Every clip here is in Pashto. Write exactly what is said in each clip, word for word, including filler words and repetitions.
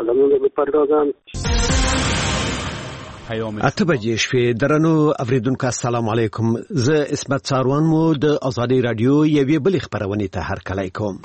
قلمونو بپردازم. اته بجې شوې. درنو اوریدونکو السلام علیکم. زه اسمت ساروان مو د ازادي رادیو یوې بلې خبرونې ته هرکلی کوم.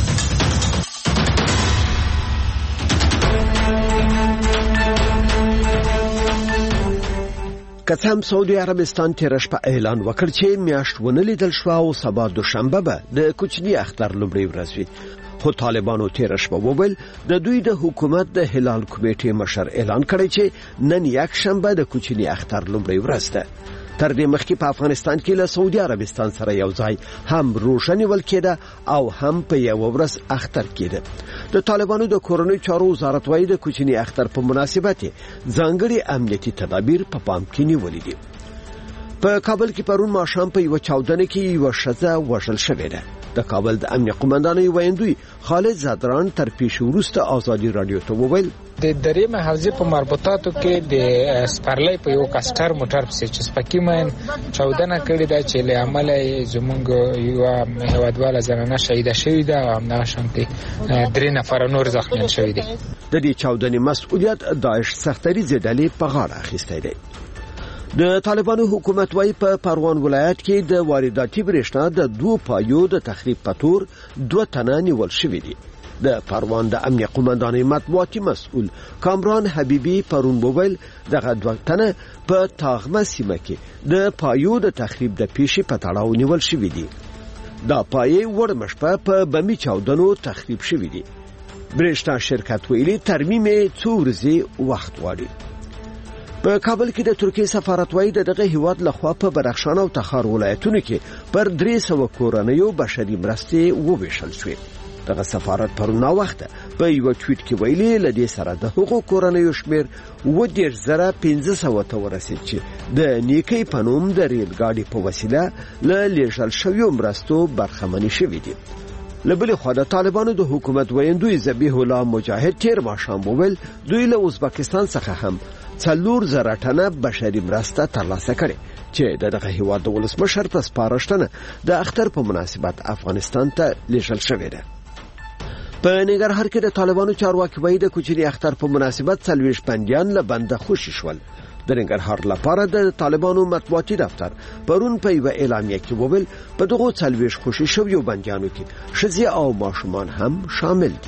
که څه هم سعودي عربستان تېره شپه اعلان وکړ چې میاشت ونه لیدل شوه او سبا دوشنبه به د کوچني اختر لومړۍ ورځ وي، خو طالبانو تېره شپه وویل د دوی د حکومت د هلال کمیټې مشر اعلان کړی چې نن یک شنبه د کوچني اختر لومړۍ ورځ ده. تر دې مخکې په افغانستان کې له سعودي عربستان سره یو ځای هم روژه نیول کېده او هم په یوه ورځ اختر کېده. د طالبانو د کورنۍ چارو وزارت وايي د کوچني اختر په مناسبت ځانګړي امنیتي تدابیر په پام کې نیولي دي. په کابل کې پرون ماښام په یوه چاودنه کې یوه ښځه وژل شوې ده. د کابل د امنیت قومندانۍ ویاندوی خالد زادران تر پیښې وروسته ازادي رادیو ته وویل د درې محافظې په مربوطاتو کې د سپرلۍ په یو کاستر موټر پسې چې سپکی من چاودنه کړې ده چې له عمله زمونږ یو هیوادواله زنانه شهیده شوې ده او همدغه شانتي درې نفر نور زخمیان شوي دي. د دې چاودنې مسؤلیت داعش سختریزې ډلې په غاړه اخیستی دی. د طالبانو حکومت وايي په پروان ولایت کې د وارداتي برېښنا د دوه پایو د تخریب په تور دوه تنه نیول شوي دي. د پروان د امنیت قومندانۍ مطبوعاتي مسؤل کامران حبیبي پرون وویل دغه دوه تنه په تاغمه سیمه کې د پایو د تخریب د پیښې په تړاو نیول شوي دي. دا پایې وړمه شپه په بمي چاودنو تخریب شوي دي. برېښنا شرکت ویلي ترمیم څو ورځې وخت غواړي. په کابل کې د ترکیې سفارت وايي دغه هیواد لخوا په بدخشان او تخار ولایتونو کې پر درې سوه کورنیو بشري مرستې وویشل شوې. دغه سفارت پرون وخت په یو ټویټ کې ویلي لدې سره د حقوق کورنیو شمیر اووه دېرش زره پنځه سوه ته ورسید چې د نیکۍ په نوم د ریل ګاډي په وسیله له لیږل شویو مرستو برخمنې شوي دي. له بلې خوا د طالبانو د حکومت ویاندوی ذبیح الله مجاهد تېر ماښام وویل دوی له ازبکستان څخه هم څلور زره ټنه بشري مرسته ترلاسه کړې چې دغه هیواد د ولسمشر په سپارښتنه د اختر په مناسبت افغانستان ته لیږل شوې ده. په ننګرهار کې د طالبانو چارواکي وايي د کوچني اختر په مناسبت څلوېښت بندیان له بنده خوشي شول. د ننګرهار لپاره د طالبانو مطبوعاتي دفتر پرون په یوه اعلامیه کې وویل په دغو څلوېښت خوشي شویو بندیانو کې ښځې او ماشومان هم شامل دي.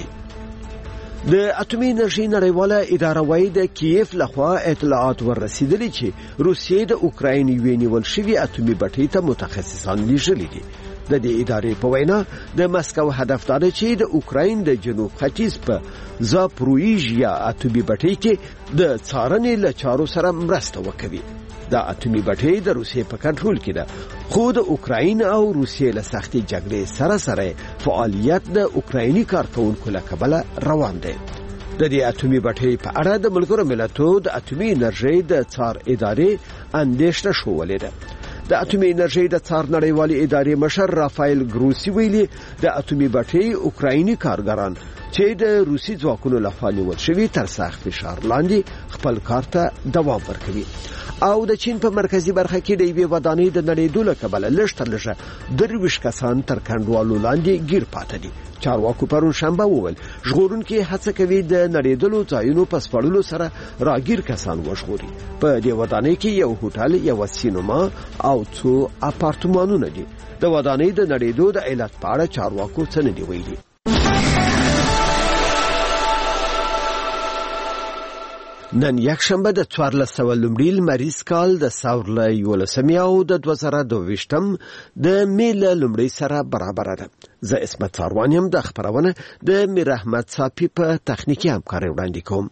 د اټومي انرژي نړیواله اداره وايي د کیف لخوا اطلاعات ورسېدلي چې روسیې د اوکراین یوې نیول شوي اټومي بټۍ ته متخصصان لیږلي دي. د دې ادارې په وینا د مسکو هدف دا دی چې د اوکراین د جنوب ختیځ په زاپرویژیا اټومي بټۍ کې د څارنې له چارو سره مرسته وکړي. دا اټومي بټۍ د روسیې په کنټرول کې ده، خو د اوکراین او روسیې له سختې جګړې سره سره فعالیت د اوکرایني کارکونکو له کبله روان دی. د دې اټومي بټۍ په اړه د ملګرو ملتونو د اټومي انرژۍ د څار ادارې اندېښنه شوولې ده. د اټومي انرژۍ د څار نړیوالې ادارې مشر رافایل ګروسی ویلي د اټومي بټۍ اوکرایني کارګران چې د روسي ځواکونو لخوا نیول شوي تر سخت فشار لاندې خپل کار ته دوام ورکوي. او د چین په مرکزی برخه کې د یوې ودانۍ د نړېدو له کبله لږ تر لږه درویشت کسان تر کنډوالو لاندې ګیر پاته دي. چارواکو پرون شنبه وویل ژغورونکي هڅه کوي د نړېدلو ځایونو په سپړلو سره راګیر کسان وژغوري. په دې ودانۍ کې یو هوټل، یو سینما او څو اپارتمانونه دي. د ودانۍ د نړېدو د علت په اړه چارواکو څه نه دي ویلي. نن یک شنبه د څوارلس سوه لومړي لمریز کال د ثور له یولسمې او د دوه زره دوه ویشتم د مې له لومړۍ سره برابره ده. زه اسمت ساروان یم. د خپرونه د میر احمد صافي په تخنیکي همکارۍ وړاندې کوم.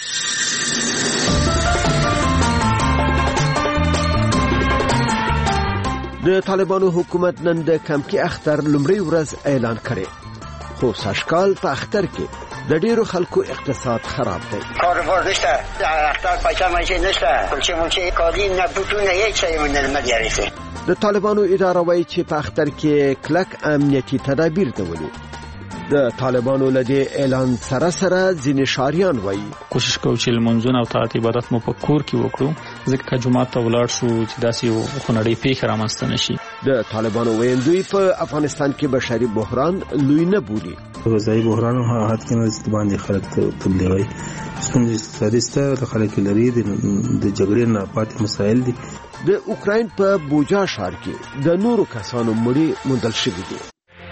د طالبانو حکومت نن د کمکی اختر لومړۍ ورځ اعلان کړي، خو سږکال په اختر کې د ډیرو خلکو اقتصاد خراب دی. کاروبار نشته، اختر پیسې ماشي نشته، چې مونږ کادي نه بوتونه هیڅ شی مونږ نه مدیریسه. د طالبانو اداره وايي چې په اختر کې کلک امنیتي تدابیر نیولي. د طالبانو لدی اعلان سره سره ځینې شاریان وايي کوشش کوو چې لمونځونه او طاعت عبادت مو په کور کې وکړو، ځکه جمعه ته ولاړ شو چې داسې یو خونړۍ پیښه رامنځته نشي. د طالبانو ویاندوی په افغانستان کې بشري بحران لوی نه بولي. غذایی بحران او حد کې نه باندې خلک تبلیغوي. ستونزې اقتصادي سته خلک لري د جګړې نه پاتې مسایل دي. د اوکراین په بوجا ښار کې د نورو کسانو مړي موندل شوي دي.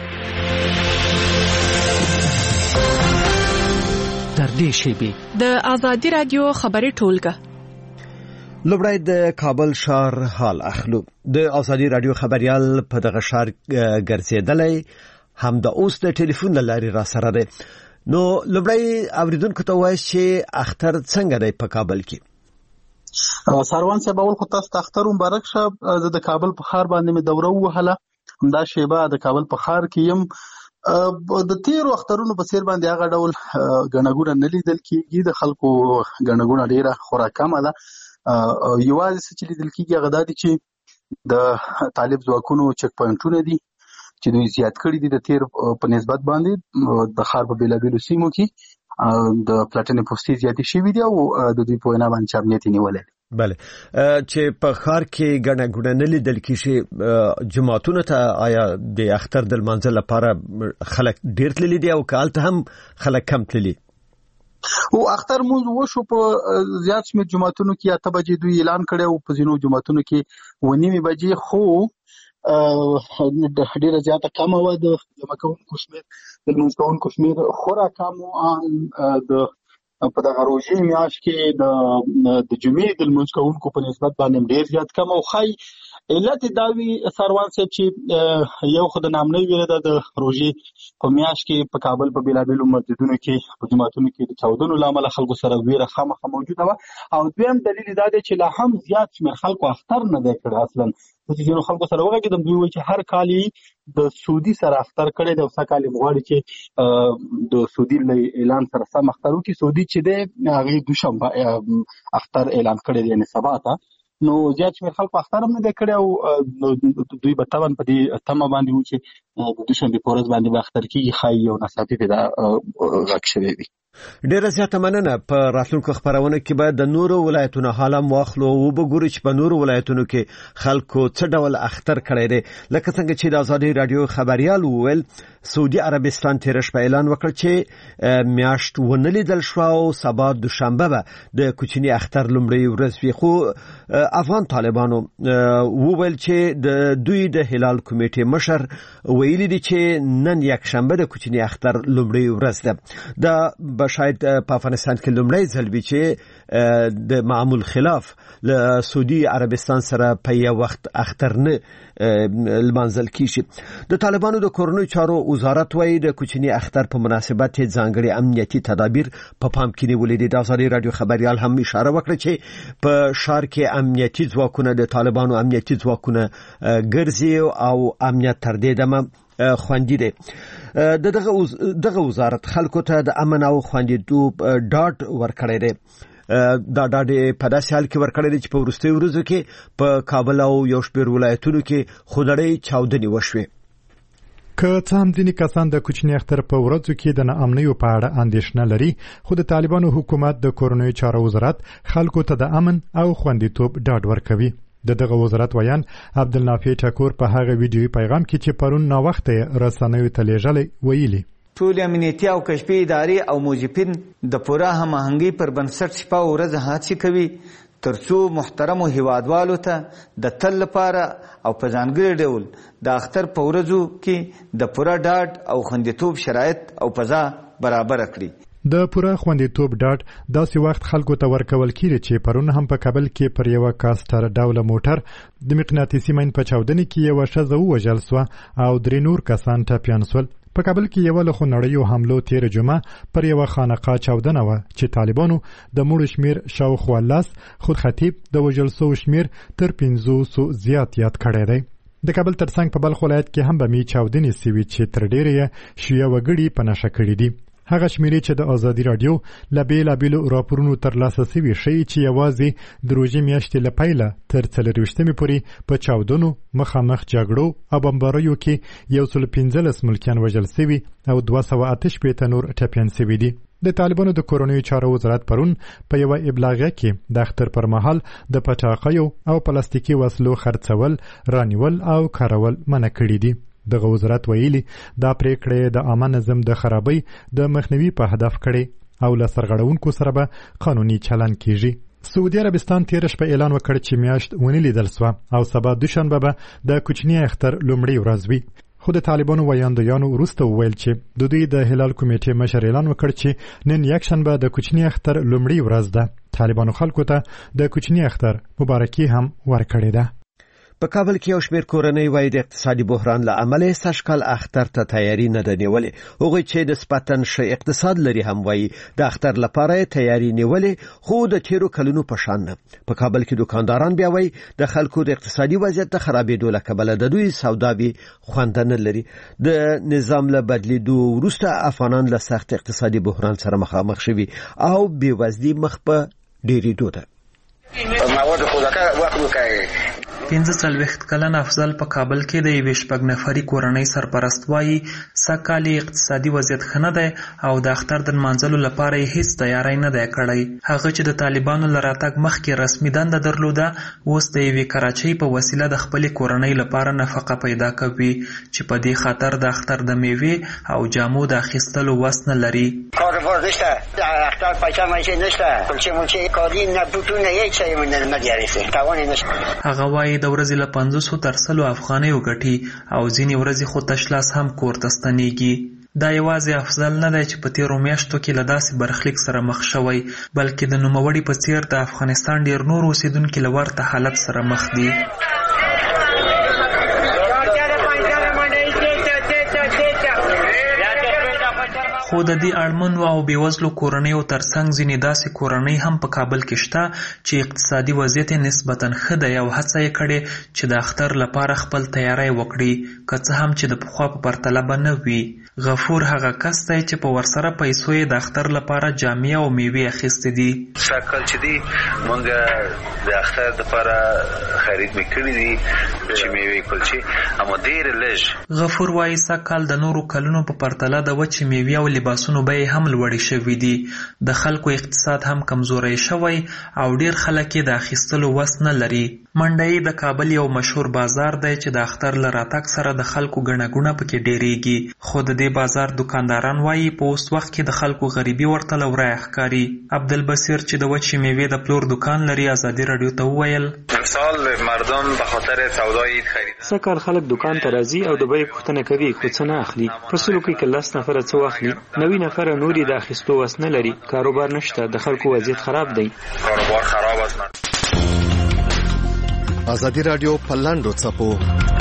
تر دې شیبې د آزادي رادیو خبري ټولګه لومړی د کابل ښار حال اخلو. د آزادي رادیو خبريال په دغه ښار ګرځېدلی هم د اوس د ټلیفون لارې را سره دی. نو لومړی اوریدونکو ته وایي چې اختر څنګه دی په کابل کې؟ ساروان صاحب اول خو تاسو ته اختر مبارک شه. زه د کابل په ښار باندې مې دوره ووهله. دا شیبه د کابل په ښار کې یم. د تیرو اخترونو په څیر باندې هغه ډول ګڼهګوڼه نه لیدل کېږي. د خلکو ګڼهګوڼه ډېره خورا کمه ده. یوازې څه چې لیدل کېږي هغه دا دي چې د طالب ځواکونو چک پوینټونه دي چې دوی زیات کړي دي د تیر په نسبت باندې. د ښار په بېلابېلو سیمو کې د پلاټنې پوستې زیاتې شوي دي او د دوی په وینا باندې امنیت یې نیولی دی. بله چې په ښار کې ګڼهګوڼه نه لیدل کېږي، جماعتونو ته آیا د اختر د لمانځه لپاره خلک ډېر تللي دي او که هلته هم خلک کم تللي؟ او اختر مونږ وشو په زیات شمېر جماعتونو کې اته بجې دوی اعلان کړی او په ځینو جماعتونو کې اوه نیمې بجې، خو ډېره زیاته کمه وه. د جمع کوونکو شمېر د لمونځ کوونکو شمېر خورا کم و. د په دغه روژې میاشت کې د د جمعې د لمونځ کوونکو په نسبت باندې ډېر زیات کم او ښایي علت دا وي ساروان صاحب چې یو خو د نامنۍ ویره ده د روژې په میاشت کې په کابل په بېلابېلو مسجدونو کې په جوماتونو کې د چاودنو له امله خلکو سره ویره خامخا موجوده وه. او دویم دلیل دا دی چې لا هم زیات شمېر خلکو اختر نه دی کړی. اصلا چې ځینو خلکو سره وغږېدم دوی وایي چې هر کال یې د سعودي سره اختر کړی دی او څه کال یې غواړي چې د سعودي له اعلان سره سم اختر وکړي. سعودي چې دی هغې دوشنبه اختر اعلان کړی دی، یعنې سبا ته. نو زیات شمېر خلکو اختر هم نه دی کړی او دوی به طبعا په دې تمه باندې وو چې د دوشنبې په ورځ باندې به اختر کېږي. ښایي یو ناڅاپي پرې دا غږ شوی وي. ډیره زیاته مننه. په راتلونکو خبرونه کې به د نورو ولایتونو حال هم واخلو او وګورو چې په نورو ولایتونو کې خلکو څه ډول اختر کړی دی. لکه څنګه چې د آزادي رادیو خبريال وویل، سعودي عربستان تېره شپه اعلان وکړ چې میاشت ونه لیدل شوه او سبا دوشنبه به د کوچني اختر لومړۍ ورځ وي. خو افغان طالبانو وویل چې د دوی د هلال کمیټې مشر ویلي دي چې نن یکشنبه د کوچني اختر لومړۍ ورځ ده. دا به شاید په افغانستان کې لومړی ځل وي چې د معمول خلاف له سعودي عربستان سره په یو وخت اختر نه لمانځل کیږي. د طالبانو د کورنیو چارو وزارت وايي د کوچني اختر په مناسبت ځانګړي امنیتي تدابیر په پام کې نیولې دي. د آزادي رادیو خبريال هم اشاره وکړه چې په ښار کې امنیتي ځواکونه د طالبانو امنیتي ځواکونه ګرځي او امنیت تر دې دمه خوندي دي. دغه دغه وزارت خلکو ته د امن او خوندیتوب ډاډ ورکړی دی. دا ډاډ په داسې حال کې ورکړی دی چې په وروستیو ورځو کې په کابل او یو شمېر ولایتونو کې خودړۍ چاودنې وشوې. که څه هم ځینې کسان د کوچني اختر په ورځو کې د ناامنیو په اړه اندېښنه لري، خو د طالبانو حکومت د کورنیو چارو وزارت خلکو ته د امن او خوندیتوب ډاډ ورکوي. د دغه وزارت ویان عبدالنافع ټکور په هغه ویډیوي پیغام کې چې پرون ناوخته رسنیو ته لیږلی ویلي: ټول امنیتي او کشفي ادارې او موظفین د پوره هماهنګۍ پر بنسټ شپه او ورځ هڅې کوي ترڅو محترمو هیوادوالو ته د تل لپاره او په ځانګړي ډول د اختر په ورځو کې د پوره ډاډ او خوندیتوب شرایط او فضا برابر کړي. د پوره خوندیتوب ډاډ داسې وخت خلکو ته ورکول کیږي چې پرون هم په کابل کې پر یو کاستر ډوله موټر د مقناطیسي مین په چاودنې کې یو ښځه ووژل سوه او درې نور کسان ټپیان سول. په کابل کې یو له خونړیو حملو تیر جمعه پر یو خانقاه چاودنه وه چې طالبانو د مړو شمیر شاوخوا لس، خود خطیب د وژل سوو شمیر تر پنځوسو زیات یاد کړی دی. د کابل ترڅنګ په بلخ ولایت کې هم بمې چاودنې سوي چې تر ډیره یې شیعه وګړي په نښه کړي دي. هغه شمیرې چې د آزادي رادیو له بېلابېلو راپورونو ترلاسه سوي ښیي چې یوازې د روژې میاشتې له پیله تر څلرویشتمې پورې په چاودنو، مخامخ جګړو او بمباریو کې یو سل پنځلس ملکیان وژل سوي او دوه سوه اته شپېته نور ټپیان سوي دي. د طالبانو د کورنیو چارو وزارت پرون په یوه ابلاغیه کې د اختر پر مهال د پټاقیو او پلاستیکي وسلو خرڅول، رانیول او کارول منع کړي دي. دغه وزارت ویلي دا پریکړې د عامه نظم د خرابۍ د مخنیوي په هدف کړي او له سرغړونکو سره به قانوني چلند کیږي. سعودي عربستان تیر شپه اعلان وکړ چې میاشت ونی لیدل سوه او سبا دوشنبه به د کوچني اختر لومړی ورځ وي. خو د طالبانو ویاندویانو وروسته وویل چې د دوی د هلال کمیټې مشر اعلان وکړ چې نن یکشنبه د کوچني اختر لومړی ورځ ده. طالبانو خلکو ته د کوچني اختر مبارکي هم ورکړې ده. په کابل کې یو شمېر کورنۍ وایي د اقتصادي بحران له امله سږکال اختر ته تیاری نه ده نیولې. هغوی چې د سپاتن ښه اقتصاد لري هم وایي د اختر لپاره یې تیاری نیولې، خو د تیرو کلونو په شان نه. په کابل کې دکانداران بیا وایي د خلکو د اقتصادي وضعیت د خرابېدو له کبله د دوی سوداوي خوند نه لري. د نظام له بدلیدو وروسته افغانان له سخت اقتصادي بحران سره مخامخ شوي او بېوزلي مخ په ډېرېدو ده. مواد خوراکه وقت وکړي. پنځه څلوېښت کلن افضل په کابل کې د یوې شپږ نفري کورنۍ سرپرست وایي سږکال اقتصادي وضعیت ښه نه دی او د اختر د نمانځلو لپاره یې هیڅ تیاری نه دی کړی. هغه چې د طالبانو له راتګ مخکې رسمي دنده درلوده اوس د یوې کراچۍ په وسیله د خپلې کورنۍ لپاره نفقه پیدا کوي چې په دې خاطر د اختر د میوې او جامو د اخیستلو وس نه لري. کاروبار نشته، د اختر پیسه مایسه نشته، کلچه ملچه کالي نه بوټونه هیڅ شی نه نګرځي، توان نشته. هغه وایي د ورځې له پنځوسو تر سلو افغانۍ وګټي او ځینې ورځې خو تشلاس هم کور ته ستنېږي. دا یوازې افضل نه دی چې په تیرو میاشتو کې له داسې برخلیک سره مخ شوی، بلکې د نوموړي په څیر د افغانستان ډیر نور اوسیدونکي له ورته حالت سره مخ دي. خو د دې اړمنو او بېوزلو کورنیو ترڅنګ ځینې داسې کورنۍ هم په کابل کې شته چې اقتصادي وضعیت یې نسبتاً ښه دی او هڅه یې کړې چې د اختر لپاره خپل تیاری وکړي، که څه هم چې د پخوا په پرتله به نه وي. غفور هغه کس دی چې په ورسره پیسو یې د اختر لپاره جامې او میوې اخیستې دي. سږکال چې دی مونږ د اختر لپاره خرید میکړي دي چې میوې کلچې، اما ډېر لږ. غفور وایي سږکال د نورو کلونو په پرتله د وچې میوې او لباسونو بیې هم لوړې شوي دي. د خلکو اقتصاد هم کمزوری شوی او ډیر خلک یې د اخیستلو وس نه لري. منډۍ د کابل یو مشهور بازار دی چې د اختر له راتګ سره د خلکو ګڼه ګوڼه پکې ډیریږي، خو د دې بازار دکانداران وایي په اوس وخت کې د خلکو غریبي ورته لورای ښکاري. عبدالبصیر چې د وچې میوې د پلور دکان لري ازادي راډیو ته وویل امسال مردم به خاطر سودای خرید سږکال خلک دکان ته راځي او د بیې پوښتنه کوي خو څه نه اخلي. په سلو کې که لس نفره څه واخلي، نوي نفره نور یې د اخیستو وس نه لري. کاروبار نشته، د خلکو وضعیت خراب دی. کاروبار خراب است. ازادي راډیو په لاندو څپو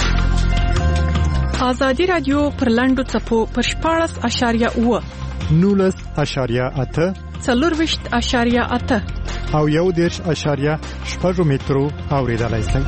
ازادي راډیو پر لاندو څپو پر شپاړس اشاریه اوه نولس اشاریه اته څلورویشت اشاریه اته او یو دېرش اشاریه شپږ مترو اورېدلای شئ.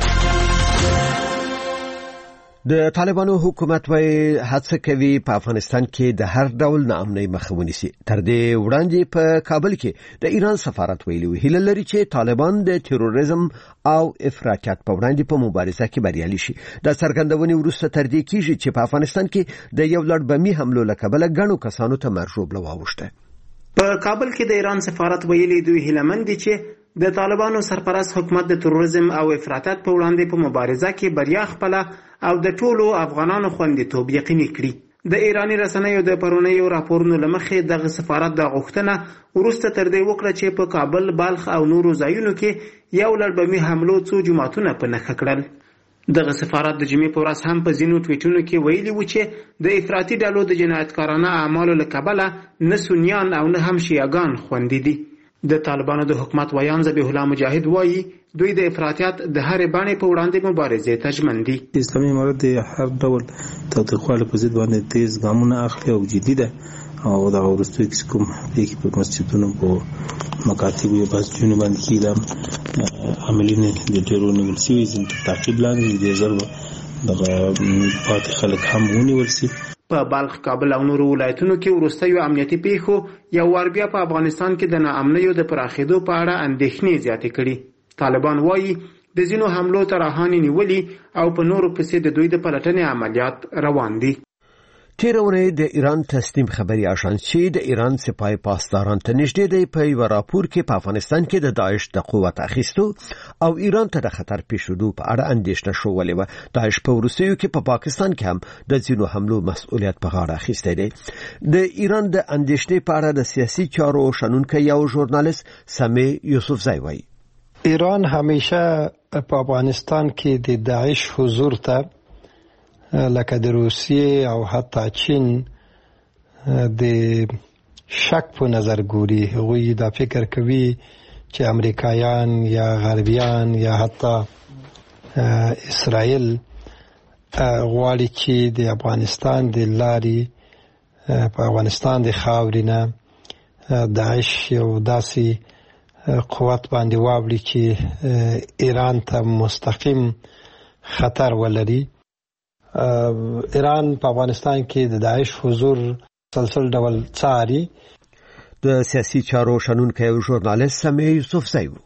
د طالبانو حکومت وایي هڅه کوي په افغانستان کې د هر ډول ناامنۍ مخه ونیسي. تر دې وړاندې په کابل کې د ایران سفارت ویلي و هیله لري چې طالبان د تروریزم او افراطیت په وړاندې په مبارزه کې بریالي شي. د څرګندونې وروسته تر دې کېږي چې په افغانستان کې د یو لړ بمي حملو له کبله ګڼو کسانو ته مرګ ژوبله واوښته. په کابل کې د ایران سفارت ویلي دوی هیلهمند دي چې د طالبانو سرپرست حکومت د تروریزم او افراطیت په وړاندې په مبارزه کې بریا خپله او د ټولو افغانانو خوندیتوب یقیني کړي. د ایرانی رسنیو د پرونیو راپورونو له مخې دغه سفارت د غوښتنه وروسته تر دې وکړه چې په کابل، بلخ او نورو ځایونو کې یو لړ بمي حملو څو جوماتونه په نښه کړل. دغه سفارت د جمعې په ورځ هم په ځینو ټویټونو کې ویلي و چې د افراطي ډلو د جنایتکارانه اعمالو له کبله نه سنیان او نه هم شیعهګان خوندي دي. د طالبانو د حکومت ویان ذبیح الله مجاهد وایي دوی د افراطیت د هرې بڼې په وړاندې مبارزې ته ژمن دي. اسلامي امارت د هر ډول تاوتریخوالي په ضد باندې تیز ګامونه اخلي او جدي ده او دا وروسته کې کوم پیښې په مسجدونو په مکاتبو یا بسجونو باندې کې د عملینه د ډیرو نیول شوي ځینې تعقیب لاندې د ضرب دغه پاتې خلک هم ونیول شي. په بلخ، کابل او نورو ولایتونو کې وروستیو امنیتي پیښو یو وار بیا په افغانستان کې د ناامنیو د پراخېدو په اړه اندېښنې زیاتې کړي. طالبان وایي د ځینو حملو ته راهانې نیولي او په نورو پسې د دوی د پلټنې عملیات روان دي. تیرونه د ایران تسلیم خبري آژانسي د ایران سپاه پاسداران ته نږدې دی په یو راپور کې په افغانستان کې د داعش د قوت اخیستو او ایران ته د خطر پیښېدو په اړه اندېښنه شوولې وه. داعش په وروستیو کې په پا پاکستان کې هم د ځینو حملو مسؤلیت په غاړه اخیستی دی. د ایران د اندېښنې په اړه د سیاسي چارو شنونکی یو ژورنالیست سمیع یوسفزی وایي: ایران همیشه په افغانستان کې د داعش حضور ته لکه د روسیې او حتی چین د شک په نظر ګوري. هغوی دا فکر کوي چې امریکایان یا غربیان یا حتی اسرائیل غواړي چې د افغانستان د لارې په افغانستان د خاورې نه داعش یو داسې قوت باندې واوړي چې ایران ته مستقیم خطر ولري. ایران په افغانستان کې د داعش حضور سلسل ډول څاري. د سیاسي چارو شنونکی او ژورنالیست سمیع یوسفزی و.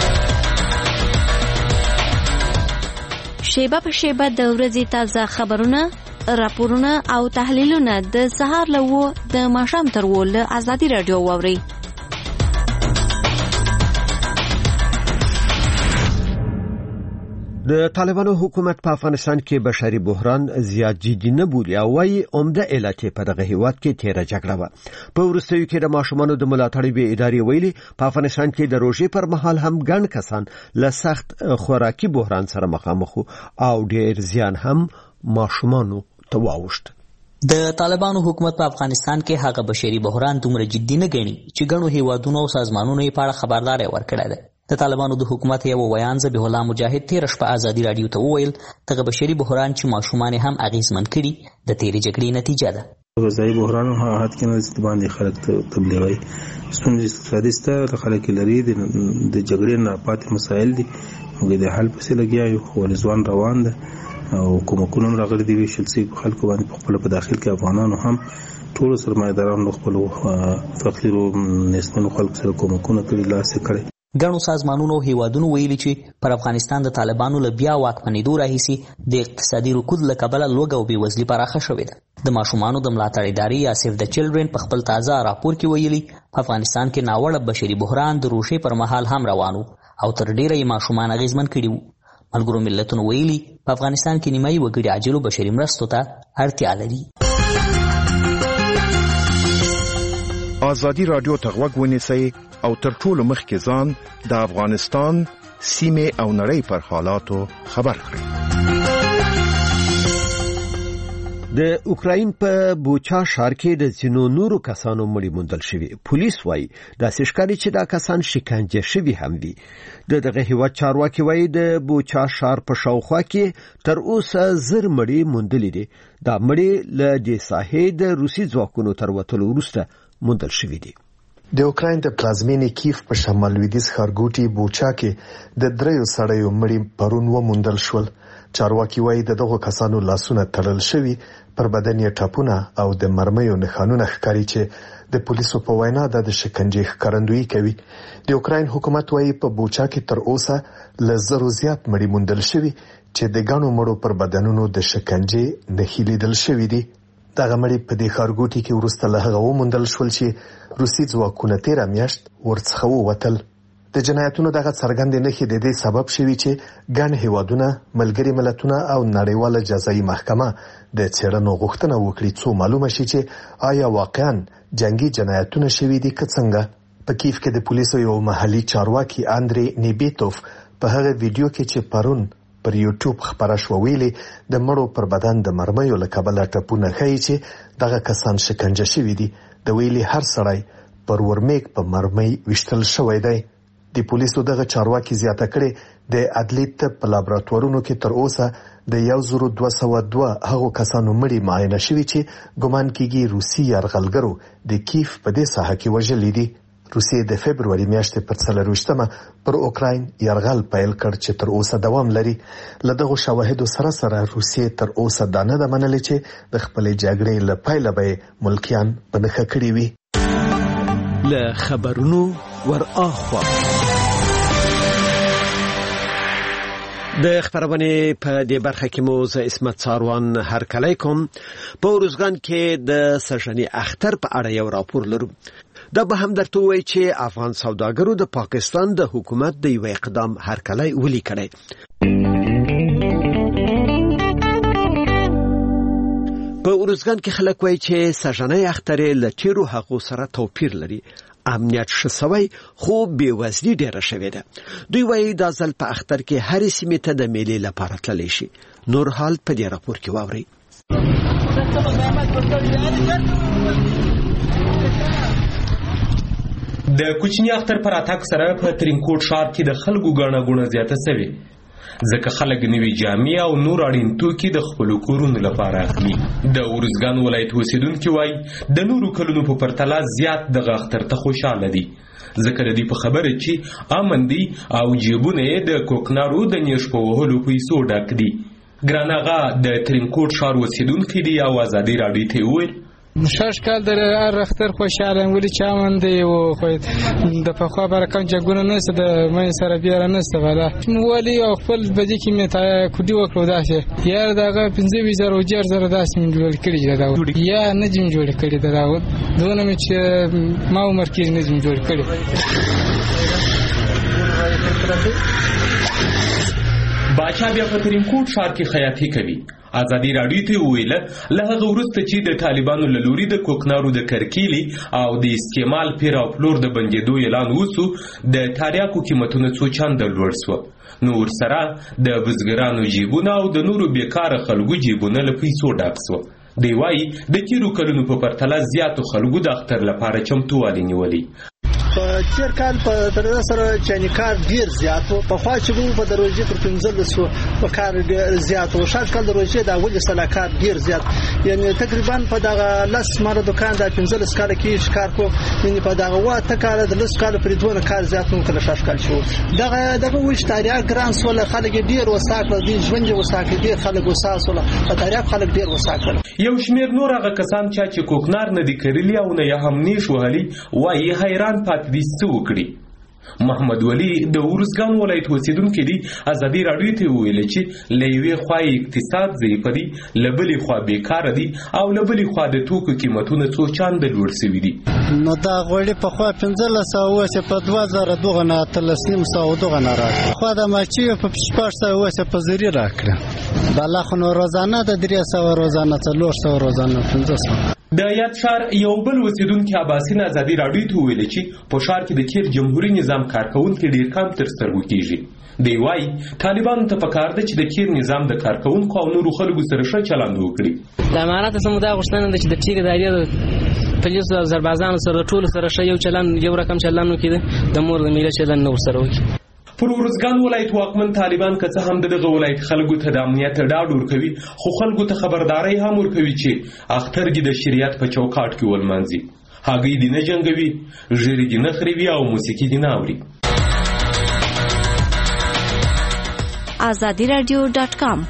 شیبه په شیبه د ورځې تازه خبرونه، راپورونه او تحلیلونه د سهار له وو د ماښام تر وو له ازادي راډیو واورئ. د طالبانو حکومت په افغانستان کې بشري بحران زیات جدي نه بولي او وايي عمده علت په دغه هیواد کې تیره جګړه وه. په وروستیو کې د ماشومانو د ملاتړ بې ادارې ویلي په افغانستان کې د روژې پر مهال هم ګڼ کسان له سخت خوراکي بحران سره مخامخ او ډېر زیان هم ماشومانو ته واوښت. د طالبانو حکومت په افغانستان کې هغه بشري بحران دومره جدي نه ګڼي چې ګڼو هیوادونو او سازمانونو یې په اړه خبرداری ورکړی دی. د طالبانو د حکومت یو ویان ذبیح الله مجاهد تېره شپه ازادي راډیو ته وویل دغه بشري بحران چې ماشومان هم اغېزمن کړي د تېرې جګړې نتیجه ده. غذایي بحران هم حد کې نه باندې خلک تبلیغوي. ستونزې اقتصادي سته خلک لري د جګړې نه پاتې مسایل دي موږ د حل پسې لګیا یو خو ځوان روان ده او کومکونه هم راغلي دي ویشل سي خلکو باندې په خپل په داخل کې افغانانو هم ټول سرمایه‌دارانو خپل فقیرو نسبتونو خلکو سره کومکونه کړي لاس کړي. ګڼو سازمانونو او هیوادونو ویلي چې پر افغانستان د طالبانو له بیا واکمنېدو راهیسې د اقتصادي رکود له کبله لوږه او بېوزلي پراخه شوې ده. د ماشومانو د ملاتړ ادارې یا سیف د چلډرن په خپل تازه راپور کې ویلي په افغانستان کې ناوړه بشري بحران د روژې پر مهال هم روان و او تر ډېره یې ماشومان اغېزمن کړي وو. ملګرو ملتونو ویلي په افغانستان کې نیمایي وګړي عاجلو بشري مرستو ته اړتیا لري. ازادي راډیو ته غوږ ونیسئ او تر ټولو مخکې ځان د افغانستان سیمه او نړۍ پر حالاتو خبر کړئ. د اوکراین په بوچا ښار کې د ځینو نورو کسانو مړي موندل شوي. پولیس وایي داسې ښکاري چې دا کسان شکنجه شوي هم وي. د دغه هیواد چارواکي وایي د بوچا ښار په شاوخوا کې تر اوسه زر مړي موندلي دي. دا مړي له دې ساحې د روسي ځواکونو تر وتلو وروسته موندل شوي دي. د اوکراین د پلازمینې کیف په شمال لویدیځ ښارګوټي بوچا کې د دریو سړیو مړي پرون وموندل شول. چارواکي وایي د دغو کسانو لاسونه تړل شوي، پر بدن یې ټاپونه او د مرمیو نښانونه ښکاري چې د پولیسو په وینا د شکنجې ښکارندویي کوي. د اوکراین حکومت وایي په بوچا کې تر اوسه له زرو زیات مړي موندل شوي چې د ګڼو مړو پر بدنونو د شکنجې نښې لیدل شوي دي. دغه مړي په دې ښارګوټي کې وروسته له هغه وموندل شول چې روسي ځواکونه تېره میاشت ورڅخه ووتل. د جنایتونو دغه څرګندې نښې د دې سبب شوي چې ګڼ هیوادونه، ملګري ملتونه او نړیواله جزایي محکمه د څېړنو غوښتنه وکړي څو معلومه شي چې آیا واقعاً جنگي جنایتونه شوي دي که څنګه. په کیف کې د پولیسو یو محلي چارواکي اندري نیبیتوف په هغه ویډیو کې چې پرون پر یوټیوب خبره شو ویلي د مړو پر بدن د مرمیو له کبله ټپونه ښیي چې دغه کسان شکنجه شوي دي. د ویلي هر سړی پر ورمیک په مرمۍ ویشتل شوی دی. د پولیسو دغه چارواکي زیاته کړې د عدلي طب په لابراتوارونو کې تر اوسه د یو زر دوه سوه دوه هغو کسانو مړي معاینه شوي چې ګمان کېږي روسي یرغلګرو د کیف په دې ساحه کې وژلي دي. روسیې د فبروري میاشتې پر څلرویشتمه پر اوکراین یرغل پیل کړ چې تر اوسه دوام لري. له دغو شواهدو سره سره روسیې تر اوسه دا نه ده منلې چې د خپلې جګړې له پیله به ملکیان په نښه کړي وي. له خبرونو ور اخوا د خبرونه په دې برخه کې مو ز اسمت ساروان هرکلی کوم. په ورزګان کې د سرشنی اختر په اړه یو راپور لرو. دا به هم درته وایي چې افغان سوداګرو د پاکستان د حکومت د یو اقدام هرکلی ولي کړی. په ورزګان کې خلک وایي چې سرشنی اختر له تیرو حقوق سره توپیر لري. امنیت شسوي خو بې وزنی ډیره شوې ده. دوی وایي دا ځل په اختر کې هر سیمه ته د میلې لپاره تللی شي. نور حال په دې راپور کې واورئ. د کوچنی اختر پر اتاک سره په ترینکوټ ښار کې د خلکو ګڼه ګوڼه زیاته شوې، ځکه خلک نوي جامې او نور اړین توکي د خپلو کورونو لپاره اخلي. د ورزګان ولایت اوسیدونکي وایي د نورو کلونو په پرتله زیات دغه اختر ته خوشحاله دي، ځکه د دې په خبره چې امن دي او جیبونه یې د کوکنارو د نیش په وهلو پیسو ډک دي. ګران آغا د ترینکوټ ښار اوسیدونکی دی او ازادي راډیو ته وویل شش کال در هر اختر خوشحاله ام ولی چامن دی او خو د په خوا برکان جګونه نسته د مې سره بیره نسته ولا ولی او خپل بدی کې مې تا کوډي وکړو داسې یار دغه پنځه ویزه روجر زره داسې مې جوړ کړی دا یا نجم جوړ کړی دا دونه مې چې ما عمر کې نجم جوړ کړی. باچا بیا په ترینکوټ ښار کې خیاطي کوي. ازادي راډیو ته ویل له هغه وروسته چې د طالبانو له لوري د کوکنارو د کرکیلي او د استعمال پیر او پلور د بندېدو اعلان وسو، د تاریاکو قیمتونه څو چنده لوړ سو. نو ورسره د بزګرانو جیبونه او د نورو بیکاره خلکو جیبونه له پیسو ډک سو. دی وایي د تیرو کلونو په پرتله زیاتو خلکو د اختر لپاره چمتووالی نیولي. په تیر کال په تر سره چې کار ډیر زیات و، په خوا چې موږ په دروازې پر پنځل سو په کار ډیر زیات و. شاید کال دروازې د اول سره کار ډیر زیات، یعنی تقریبا په دغه لاس ماره دکان د پنځل سکاله کې کار کو، یعنی په دغه واته کار د لاس کال پر دوه کار زیات نو کله شاش کال شو. دغه دغه وښ تاریخ ګران سول خلک ډیر وساکل دي، ژوند وساکل دي، خلک وساسول په تاریخ خلک ډیر وساکل. یو شمیر نور هغه کسان چې کوکنار نه دی کړلی او نه هم نیش وهلي وایي حیران پات دي څه وکړي. محمد ولی د ورزګان ولایت اوسیدونکی دی. ازادي راډیو ته ویل چې له یوې خوا اقتصاد ضعیف دی، له بلې خوا بیکاره دي او له بلې خوا د توکو قیمتونه څو چنده لوړ شوي دي. نو دا غوړي په خوا پنځلس سوه اوسه په دوه زره دوه نه اتلس نیم سوه دوه نه راکړه، خو د ماچي په شپږ سوه اوسه په زری راکړه. بالا خو نو روزانه د درې سوه روزانه څلور سوه روزانه پنځه سوه. د یاد ښار یو بل اوسیدونکي عباسین ازادي راډیو ته ویل چې په ښار کې د کیر جمهوریت نظام کارکونکي ډیر کم تر سترګو کیږي. دی وایي طالبانو ته پکار ده چې د کیر نظام د کارکونکو او نورو خلکو سره ښه چلند وکړي. د امارات سمدا غوښتنه ده چې د ټیګ دایره پولیسو او سربازانو سره ټول سره ښه یو چلند یو رقم چلند وکړي، د مور د میله چلند نور سره وکړي. پر ورزګان ولایت واکمن طالبان که څه هم دغه ولایت خلکو ته د امنیت ډاډ ورکوي، خو خلکو ته خبرداري هم ورکوي چې اختر کې د شریعت په چوکاټ کې ولمانځي. هغوی دې نه جنګوي، ژیړي دې نه خرېوي او موسیقي دې نه اوري. ازادي راډیو ډاټ کام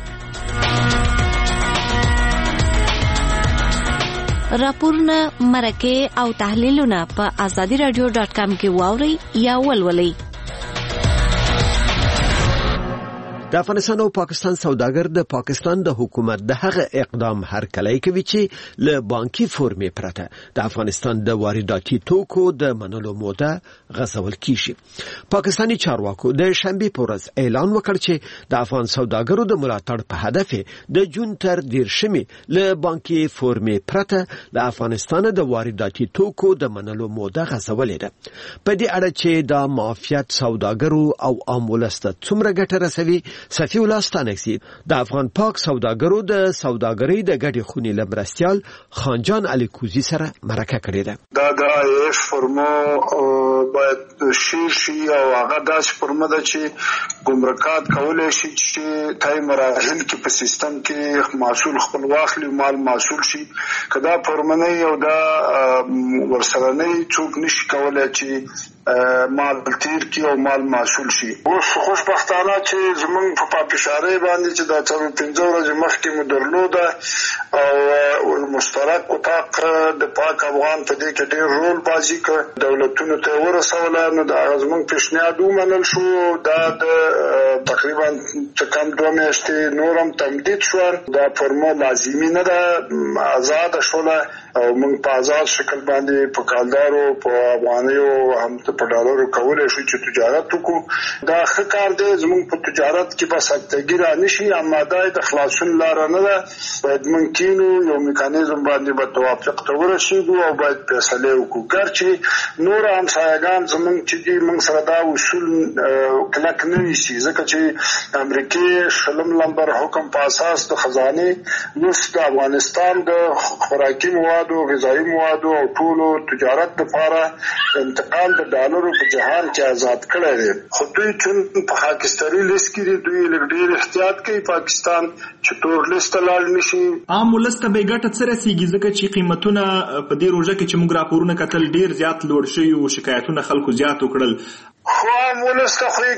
راپورونه، مرکې او تحلیلونه په ازادي راډیو ډاټ کام کې واورئ یا ولولئ. د افغانستان او پاکستان سوداګر د پاکستان د حکومت د هغه اقدام هرکلی کوي چې له بانکي فورمې پرته د افغانستان د وارداتي توکو د منلو موده غځول کیږي. پاکستاني چارواکو د شنبه په ورځ اعلان وکړ چې د افغان سوداګرو د ملاتړ په هدف د جون تر دیرشمې له بانکي فورمې پرته د افغانستان د وارداتي توکو د منلو موده غځولې ده. په دې اړه چې د معافیت سوداګرو او عام ولس ته څومره ګټه رسوي، صفی الله ستانکسي د افغان پاک سوداګرو د سوداګرۍ د ګډې خونې لمرستیال خانجان علي کوزي سره مرکه کړې ده. دا د آی اف فرمو باید شیر شي او هغه داسې فرمه ده چې ګمرکات کولای شي چې تای مراحل کې په سیستم کې محصول خپل واخلي، مال محصول شي. کدا فرمنه او دا ورسره نه څوک نشي کولای چې مال تیر کی او مال محصول شي. اوس خوشبختانه چې زمونږ په پاکشاري باندې چې دا څو پنځه ورځې مخکې مو درلوده او مشترک اتاق د پاک افغان په دې کې ډېر رول بازی کړ، دولتونو ته ورسوله، نو دا زمونږ پیشنهاد ومنل شو. دا د تقریبا کم دوه میاشتې نورم تمدید شو. دا فرمو لازمي نه ده، آزاد شوله او موږ په آزاد شکل باندې په کالدارو په افغانیو هم په ډالرو کولای شو چې تجارت وکړو. دا ښه کار دی، زموږ په تجارت کې بس اکتګي را نشي، اما دا د خلاصون لاره نه ده. باید ممکن یو میکانیزم باندې به توافق ته ورسېږو او باید فیصله وکړو. ګرچې نور همسایګان زموږ چې دي موږ سره دا اصول کلک نه نیسي، ځکه چې امریکې شلم لمبر حکم په اساس د خزانې نصف د افغانستان د خوراکي موادو، غذایي موادو او ټولو تجارت لپاره انتقال د ډالرو په جهان کې آزاد کړی دی. خو دوی چون په خاکستري لیست کې دي، دوی لږ ډېر احتیاط کوي پاکستان چې تور لیست ته لاړ نشي. عام ولس ته به ګټه څه رسېږي، ځکه چې قیمتونه په دې روژه کې چې موږ راپورونه کتل ډېر زیات لوړ شوي او شکایتونه خلکو زیات وکړل. خو عام ولس ته خو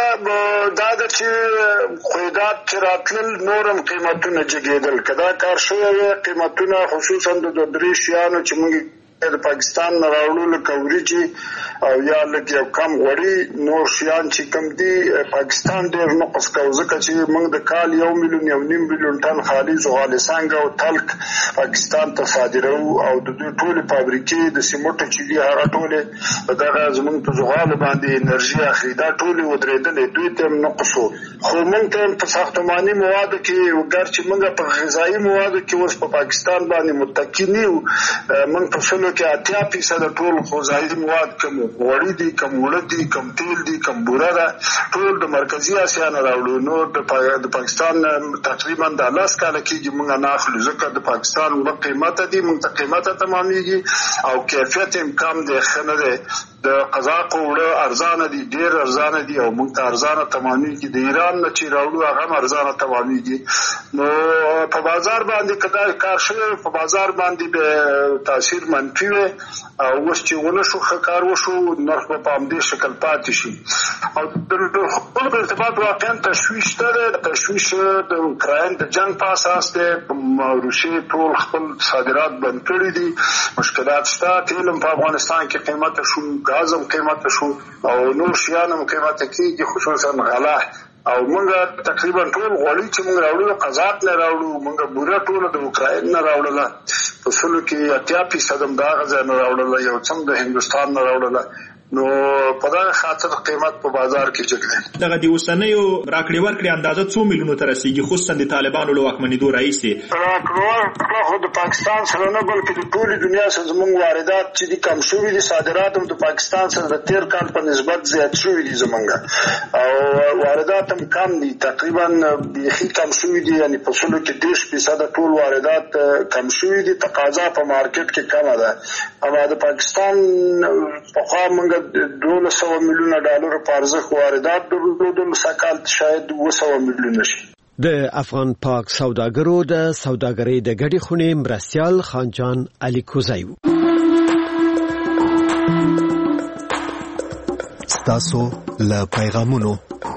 ګټه دا ده چې قیدات چې راتلل نورم قیمتونه جګېدل. که دا کار شوی وي قیمتونه خصوصا د دوه درې شیانو چې موږ د پاکستان نه راوړو لکه وریجې او یا لکه یو کم غوړي، نور شیان چې کم دي پاکستان ډېر نقص کوي، ځکه چې موږ د کال یو میلیون یو نیم میلیون ټن خالص غالسنګ او تلک پاکستان ته صادروو او د دوی ټولې فابریکې د سیمنټو چې دي هغه ټولې دغه زموږ په زغالو باندې انرژي اخلي، دا ټولې ودرېدلې، دوی ته هم نقص و. خو موږ ته په ساختماني موادو کې ګرچې موږ په غذایي موادو کې اوس په پاکستان باندې متکی نه یو، موږ په سلو کې اتیا فیصد ټول غذایي مواد کم غوړي دي، کم وړه دي، کم تیل دي، کم بوره ده، ټول د مرکزي اسیا نه راوړو. نور د پاکستان تقریبا د لاس کاله کېږي موږ نه اخلو، ځکه د پاکستان وړه قیمته دي، موږ ته قیمته تمامېږي او کیفیت هم کم دی، ښه نه دی. د قزاقو وړه ارزانه دي، ډېر ارزانه دي او موږ ته ارزانه تمامېږي. د ایران نه چې راوړو هغه هم ارزانه تمامېږي. نو په بازار باندې که دا کار شوی، په بازار باندې به تاثیر منفي وي او اوس چې ونه شو ښه کار وشو، نرخ به په همدې شکل پاتې شي. او د خپل په ارتباط واقعا تشویش شته دی. تشویش د اوکراین د جنګ په اساس دی. روسیې ټول خپل صادرات بند کړي دي، مشکلات شته. تیل هم په افغانستان کې قیمته شو، ګاز هم قیمته شو او نور شیان هم قیمته کېږي، خصوصا غله. او موږ تقریبا ټول غوړي چې موږ راوړو قزاق نه راوړو، موږ بوره ټوله د اوکراین نه راوړله، په سلو کې اتیا فیصد هم د هغه ځای نه راوړله، یو څه د هندوستان نه راوړله. نو په دغه خاطر قیمت په بازار کې جګ دی. دغه د اوسنیو راکړې ورکړې اندازه څو میلیونو ته رسیږي، خصوصا د طالبانو له واکمنېدو راهیسې؟ راکړې ورکړه خو د پاکستان سره نه بلکې د ټولې دنیا سره زموږ واردات چې دي کم شوي دي، صادرات هم د پاکستان سره د تېر کال په نسبت زیات شوي دي زموږ، او واردات هم کم دي، تقریبا بیخي کم شوي دي، یعنې په سلو کې دېرش فیصده ټول واردات کم شوي دي. تقاضا په مارکیټ کې کمه ده، اما د پاکستان پخوا موږ دولس سوه میلیونه ډالر په ارزښت واردات درلودل، سږکال شاید اووه سوه میلیونه شي. د افغان پاک سوداګرو د سوداګرۍ د ګډې خونې مرستیال خانجان علي کوزی و. ستاسو له پیغامونو.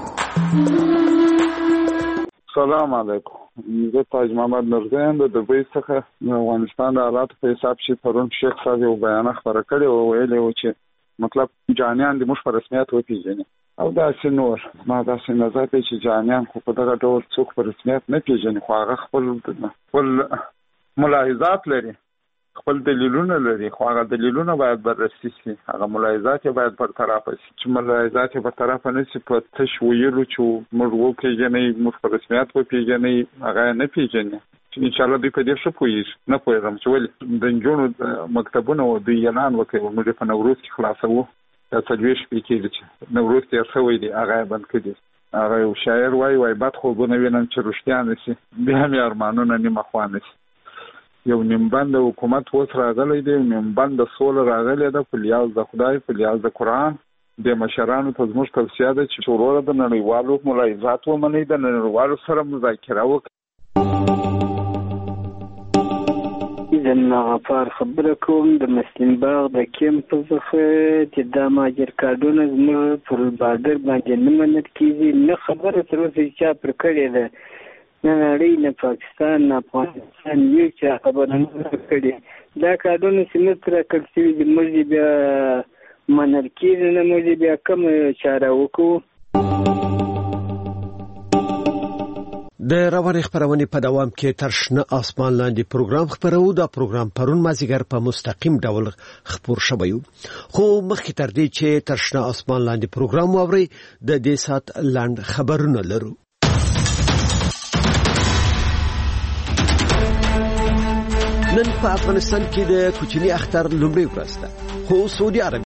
سلام علیکم، زه تاج محمد نورزین د دوبۍ څخه د افغانستان د حالاتو په حساب چې پرون شیخ صاحب یو بیانه خپره کړې او ویلي و چې مطلب جانیان د موږ په رسمیت وپېژني او داسې نور. ما داسې نظر دی چې جانیان خو په دغه ډول څوک په رسمیت نه پېژني، خو هغه خپل خپل ملاحظات لري، خپل دلیلونه لري، خو هغه دلیلونه باید بررسي شي، هغه ملاحظات یې باید برطرفه شي. چې ملاحظات یې برطرفه نه شي په تش ویلو چې موږ وپېژنئ، موږ په رسمیت وپېژنئ، هغه یې نه پېژني. ان شاء الله دوی په دې ښه پوهېږي. نه پوهېږم چې ولې د نجونو مکتبونه و دوی اعلان وکړي موږ په نوروز کې خلاصوو، دا څلوېښت شپې کېږي چې نوروز تېر شوی دی، هغه یې بند کړي. هغه یو شاعر وایي وایي بد خوبونه وینم چې رښتیا نه شي، بیا مې ارمانونه نیمه خوا نه شي. یو نیمبند حکومت اوس راغلی دی، نیمبند سوله راغلی ده، په لیاز د خدای، په لیاز د قرآن. د مشرانو ته زموږ توصیه ده چې وروره د نړیوالو ملاحظات ومنئ، د نړیوالو سره مذاکره وکړئ. د مغفار خبره کوم د مسلم باغ د کیمپ څخه چې دا ماجر کارډونه زموږ پر بارډر باندې نه منل کېږي، نه خبره تر اوسه چا پر کړې ده، نه نړۍ نه پاکستان نه افغانستان یو چا خبره نه کړې. دا کارډونه چې نه راکړل شوي دي موږ بیا منل کېږي، نه موږ بیا کومه چاره وکړو. د رواني خبرونې په دوام کې تر شنه اسمان لاندې پروګرام خبرو. دا پروګرام پرون مازیګر په مستقیم ډول خبر شوی، خو مخکې تر دې چې تر شنه اسمان لاندې پروګرام واوري د دې سات لاند خبرونه لرو. نن په افغانستان کې د کوچني اختر لومړی ورځ ده، خو سعودي عربستان